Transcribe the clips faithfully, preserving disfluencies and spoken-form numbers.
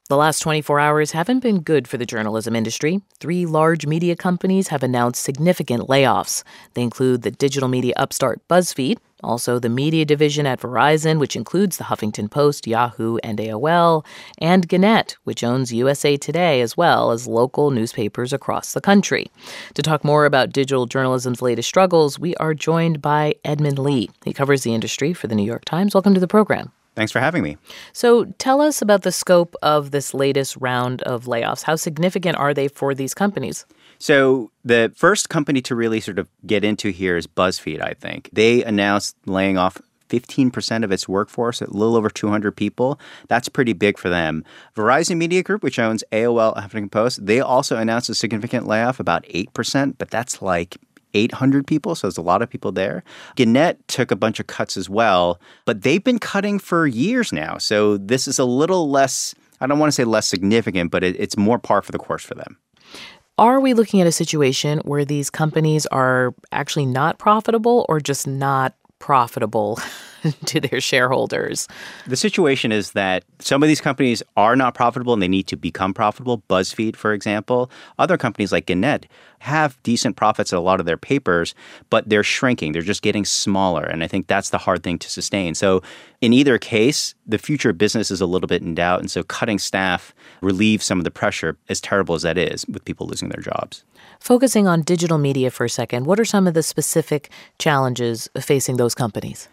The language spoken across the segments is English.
The last twenty-four hours haven't been good for the journalism industry. Three large media companies have announced significant layoffs. They include the digital media upstart BuzzFeed, also the media division at Verizon, which includes the Huffington Post, Yahoo, and A O L, and Gannett, which owns U S A Today, as well as local newspapers across the country. To talk more about digital journalism's latest struggles, we are joined by Edmund Lee. He covers the industry for the New York Times. Welcome to the program. Thanks for having me. So tell us about the scope of this latest round of layoffs. How significant are they for these companies? So the first company to really sort of get into here is BuzzFeed, I think. They announced laying off fifteen percent of its workforce, a little over two hundred people. That's pretty big for them. Verizon Media Group, which owns A O L, Huffington Post, they also announced a significant layoff, about eight percent, but that's like eight hundred people, so there's a lot of people there. Gannett took a bunch of cuts as well, but they've been cutting for years now. So this is a little less, I don't want to say less significant, but it, it's more par for the course for them. Are we looking at a situation where these companies are actually not profitable or just not profitable to their shareholders? The situation is that some of these companies are not profitable and they need to become profitable. BuzzFeed, for example. Other companies like Gannett have decent profits at a lot of their papers, but they're shrinking. They're just getting smaller. And I think that's the hard thing to sustain. So in either case, the future of business is a little bit in doubt. And so cutting staff relieves some of the pressure, as terrible as that is, with people losing their jobs. Focusing on digital media for a second, what are some of the specific challenges facing those companies?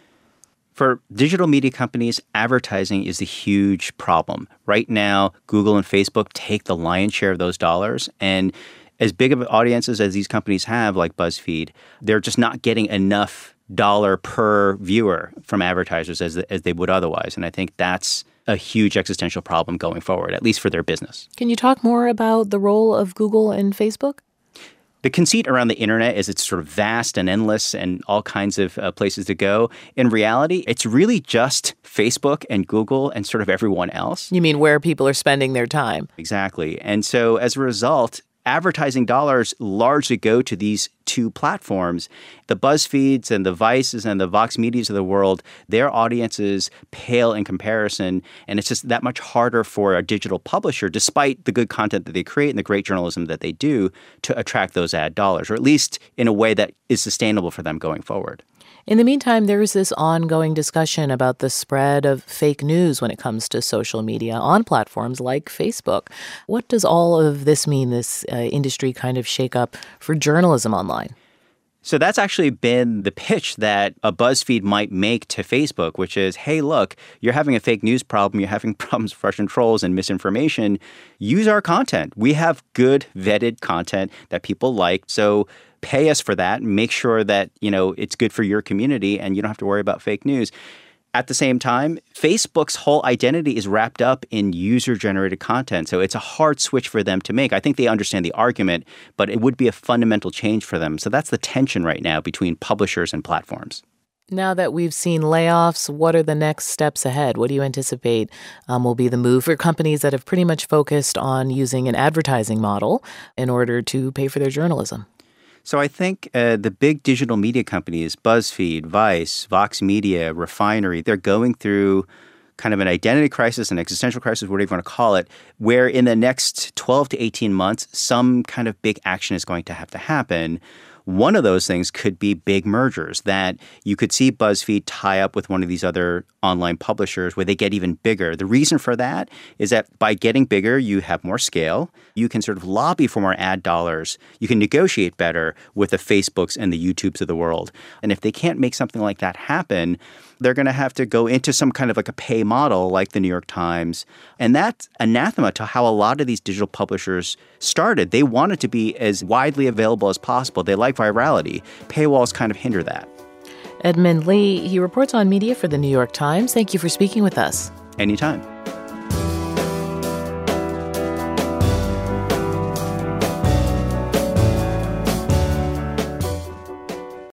For digital media companies, advertising is a huge problem. Right now, Google and Facebook take the lion's share of those dollars. And as big of audiences as these companies have, like BuzzFeed, they're just not getting enough dollar per viewer from advertisers as, as they would otherwise. And I think that's a huge existential problem going forward, at least for their business. Can you talk more about the role of Google and Facebook? The conceit around the internet is it's sort of vast and endless and all kinds of uh, places to go. In reality, it's really just Facebook and Google and sort of everyone else. You mean where people are spending their time? Exactly. And so as a result, advertising dollars largely go to these two platforms. The BuzzFeeds and the Vices and the Vox Medias of the world, their audiences pale in comparison. And it's just that much harder for a digital publisher, despite the good content that they create and the great journalism that they do, to attract those ad dollars, or at least in a way that is sustainable for them going forward. In the meantime, there is this ongoing discussion about the spread of fake news when it comes to social media on platforms like Facebook. What does all of this mean, this uh, industry kind of shakeup for journalism online? So that's actually been the pitch that a BuzzFeed might make to Facebook, which is, hey, look, you're having a fake news problem. You're having problems with Russian trolls and misinformation. Use our content. We have good, vetted content that people like. So pay us for that and make sure that, you know, it's good for your community and you don't have to worry about fake news. At the same time, Facebook's whole identity is wrapped up in user-generated content. So it's a hard switch for them to make. I think they understand the argument, but it would be a fundamental change for them. So that's the tension right now between publishers and platforms. Now that we've seen layoffs, what are the next steps ahead? What do you anticipate um, will be the move for companies that have pretty much focused on using an advertising model in order to pay for their journalism? So I think uh, the big digital media companies, BuzzFeed, Vice, Vox Media, Refinery, they're going through kind of an identity crisis, an existential crisis, whatever you want to call it, where in the next twelve to eighteen months, some kind of big action is going to have to happen. One of those things could be big mergers, that you could see BuzzFeed tie up with one of these other online publishers where they get even bigger. The reason for that is that by getting bigger, you have more scale. You can sort of lobby for more ad dollars. You can negotiate better with the Facebooks and the YouTubes of the world. And if they can't make something like that happen, they're going to have to go into some kind of like a pay model like the New York Times. And that's anathema to how a lot of these digital publishers started. They wanted to be as widely available as possible. They like virality. Paywalls kind of hinder that. Edmund Lee, he reports on media for the New York Times. Thank you for speaking with us. Anytime.